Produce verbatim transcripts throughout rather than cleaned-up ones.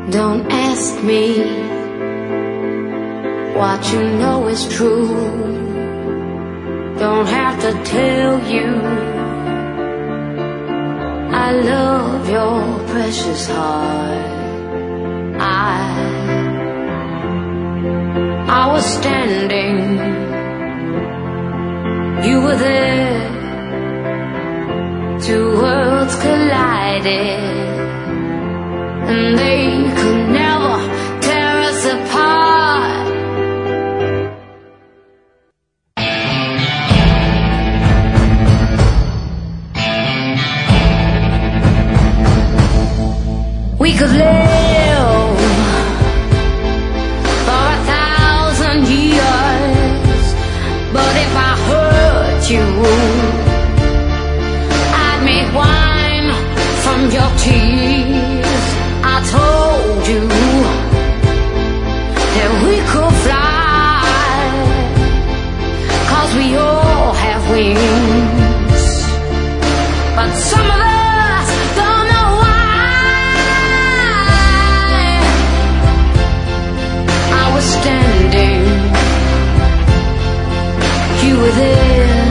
Don't ask me what you know is true. Don't have to tell you I love your precious heart. I I was standing, you were there. Two worlds collided, and they could never tear us apart. We could live for a thousand years, but if I hurt you, I'd make wine from your tears. I told you that we could fly, 'cause we all have wings, but some of us don't know why. I was standing, you were there.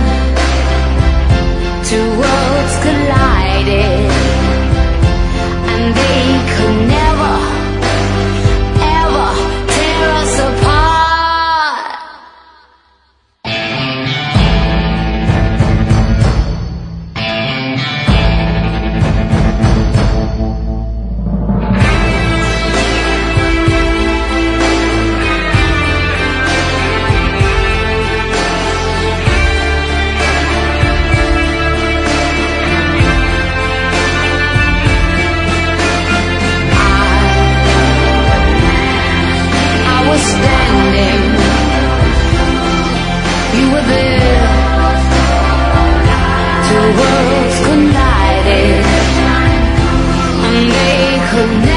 Two worlds collided, and they could never, ever tear us apart. Standing, you were there. Two worlds collided, and they could never